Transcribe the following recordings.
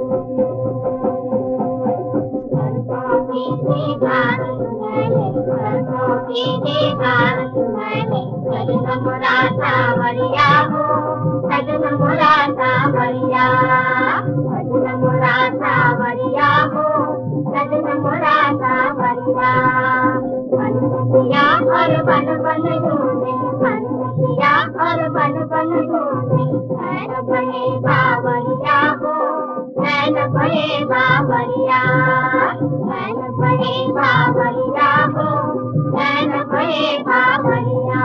मोरा सावरिया हो, सजन मोरा सावरिया, सजन मोरा सावरिया हो, सजन मोरा सावरिया। मनमुखिया और बन बन ढूंढे, मनमुखिया और बन बन ढूंढे, नैन बहे बावरिया हो, नैन बहे बावरिया, नैन बहे बावरिया हो, नैन बहे बावरिया।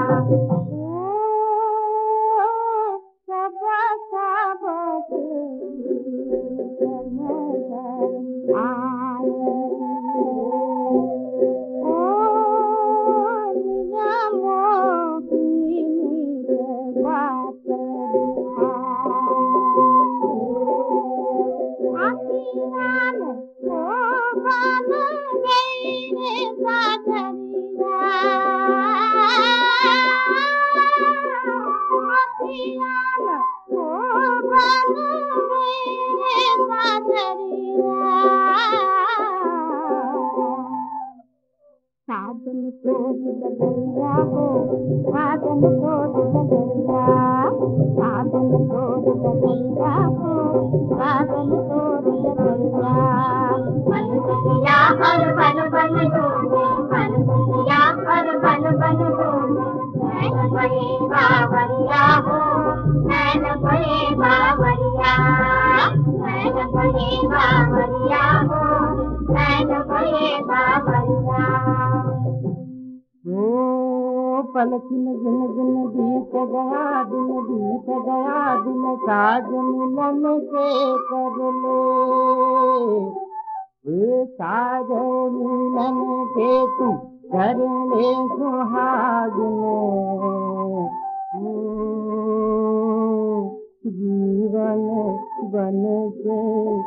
साजन को बदलिया हो, साजन को बदलिया, साजन को बदलिया हो, साजन को बदलिया। मनमुखिया और बन बन ढूंढे, मनमुखिया और बन बन ढूंढे, नैन बहे बावरिया हो, नैन बहे बावरिया, नैन बहे बावरिया हो, नैन बहे बावरिया। पलक गिन गिन बीत गया दिन, बीत गया दिन, साज मिलन के कर ले, साज मिलन के तू कर ले सुहागिन। जीवन बन के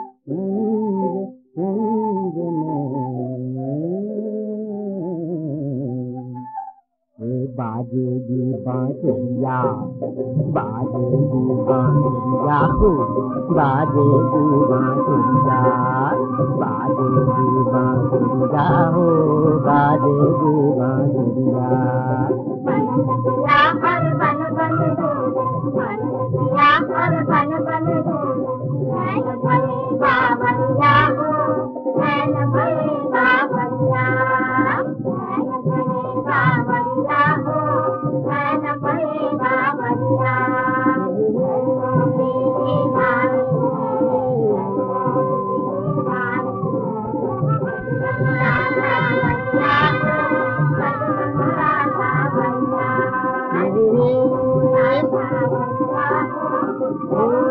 बाजेगी बांसुरिया, बाजेगी बांसुरिया हो, बाजेगी बांसुरिया, बाजेगी बांसुरिया हो, बाजेगी बांसुरिया। मनमुखिया और बन बन ढूंढे, मनमुखिया और बन बन ढूंढे, नैन बहे बावरिया हो, नैन बहे बावरिया, नैन बहे बावरिया हो, नैन बहे बावरिया। Oh